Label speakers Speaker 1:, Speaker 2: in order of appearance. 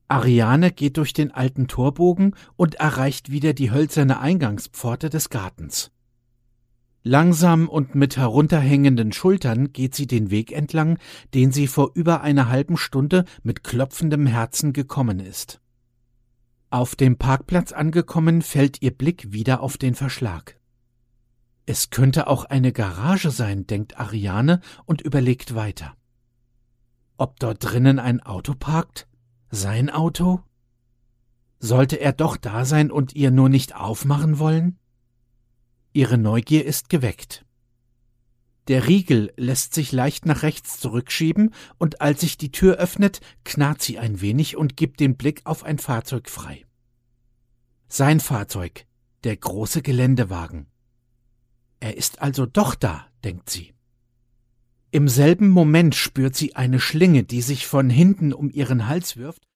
Speaker 1: Ariane geht durch den alten Torbogen und erreicht wieder die hölzerne Eingangspforte des Gartens. Langsam und mit herunterhängenden Schultern geht sie den Weg entlang, den sie vor über einer halben Stunde mit klopfendem Herzen gekommen ist. Auf dem Parkplatz angekommen, fällt ihr Blick wieder auf den Verschlag. Es könnte auch eine Garage sein, denkt Ariane und überlegt weiter. Ob dort drinnen ein Auto parkt? Sein Auto? Sollte er doch da sein und ihr nur nicht aufmachen wollen? Ihre Neugier ist geweckt. Der Riegel lässt sich leicht nach rechts zurückschieben und als sich die Tür öffnet, knarrt sie ein wenig und gibt den Blick auf ein Fahrzeug frei. Sein Fahrzeug, der große Geländewagen. Er ist also doch da, denkt sie. Im selben Moment spürt sie eine Schlinge, die sich von hinten um ihren Hals wirft